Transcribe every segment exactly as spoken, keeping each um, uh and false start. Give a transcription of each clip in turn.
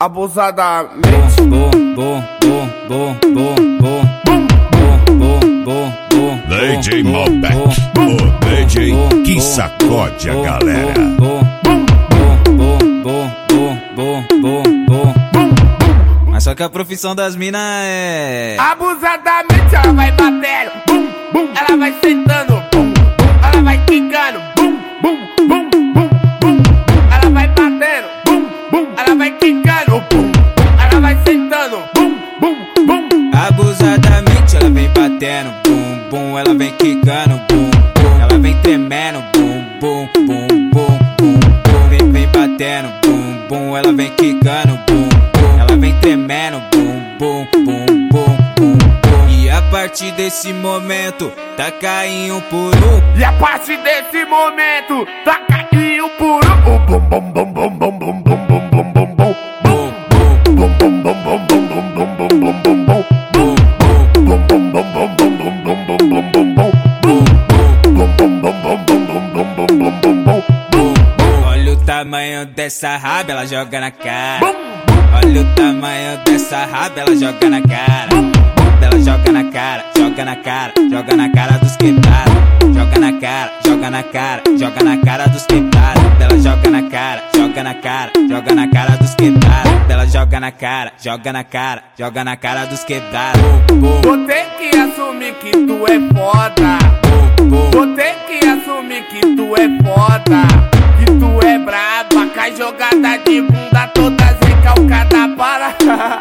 abusadamente. Bom, bom, bom, bom, bom, bom, bom, bom, bom, bom. D J Malbec, o D J que sacode a galera. Bom, bom, bom, bom, bom, bom, bom. Mas só que a profissão das minas é Abusadamente ela vai batendo, bum, bum. Ela vai sentando, bum, bum. Ela vai quicando, bum, bum, bum, bum, bum. Ela vai batendo, bum, bum. Ela vai quicando, bum, bum. Ela vai sentando, bum, bum, bum. Abusadamente ela vem batendo, bum, bum. Ela vem quicando, bum, bum. Ela vem tremendo, bum, bum, bum, bum, bum, bum. Vem, vem batendo, bum, bum. Ela vem quicando, bum, bum. Ela vem tremendo, bum, bum, bum, bum, bum, bum. E a partir desse momento, tá caindo por um. E a partir desse momento, tá caindo por um. Bum, bum, bum, bum, bum, bum, bum, bum, bum, bum, bum. Bum, Bum, bum, bum, bum, bum, bum, bum, bum, bum, bum, bum. bum, Bum, bum, bum, bum, bum, bum, bum, bum, bum, bum, bum. bum, Bum, bum, bum, bum, bum, bum, bum, bum, bum, bum, bum. bum. Olha o tamanho dessa raba, ela joga na cara. Bum, Olha o tamanho dessa raba, ela joga na cara. Ela joga na cara, joga na cara, joga na cara dos quebrados. Joga na cara, joga na cara, joga na cara dos quebrados. Ela joga na cara, joga na cara, joga na cara dos quebrados. Ela joga na cara, joga na cara, joga na cara dos quebrados. vou ter que assumir que tu é foda. Vou ter que assumir que tu é foda. Que tu é braba, cai jogada de bunda toda recalcada para.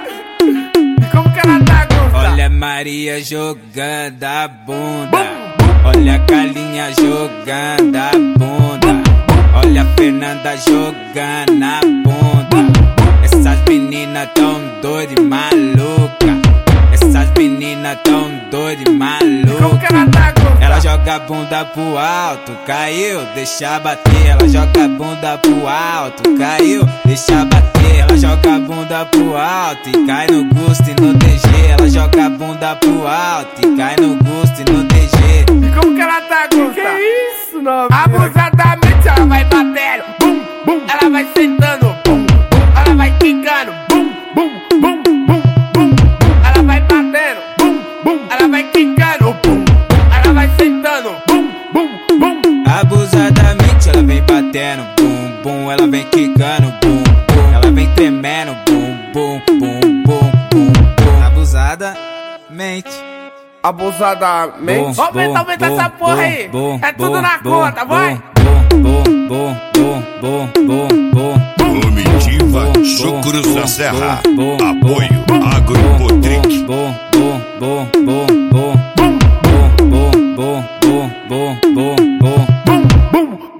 E como que ela tá, Gusta? Olha a Maria jogando a bunda. Olha a Galinha jogando a bunda. Olha a Fernanda jogando a bunda. Essas meninas tão doidas e maluca. Essas meninas tão doidas e Como maluca. que ela tá, Gusta? Ela joga a bunda pro alto, caiu, deixa bater. Ela joga a bunda pro alto, caiu, deixa bater. Ela joga a bunda pro alto e cai no gosto e no D G. Ela joga a bunda pro alto e cai no gosto e no D G. E como que ela tá, Gusta? Que isso, novinha? Abusadamente ela vai batendo, bum, bum. Ela vai sentando, bum, bum. Ela vai quicando, bum, bum, bum, bum, bum. Ela vai batendo, bum, bum. Ela vai quicando, bum, bum. Ela vai sentando, bum, bum, bum. Abusadamente ela vem batendo, bum, bum. Ela vem quicando, bum, bum. Ela vem tremendo, bum, bum, bum, bum, bum, bum. Abusadamente. Abusadamente. Bom, Vamos ver, bom, aumenta bom, essa porra bom, aí. bom, É tudo bom, na bom, conta, vai. Bom, bom, bom, bom, bom, bom, bom. Comitiva Chucruz da Serra. Apoio Agropotric. Bom, bom, bom, bom, bom, bom, bom, bom, bom, bom, bom, bom, bom. Bum, bum.